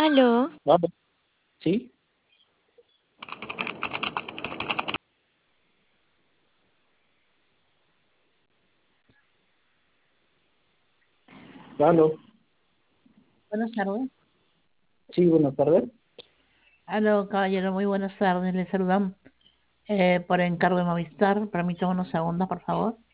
Aló, Vale. Sí, claro. Buenas tardes. Sí, buenas tardes. Aló, caballero, muy buenas tardes. Le saludan por encargo de Movistar. Permítame unos segundos, por favor.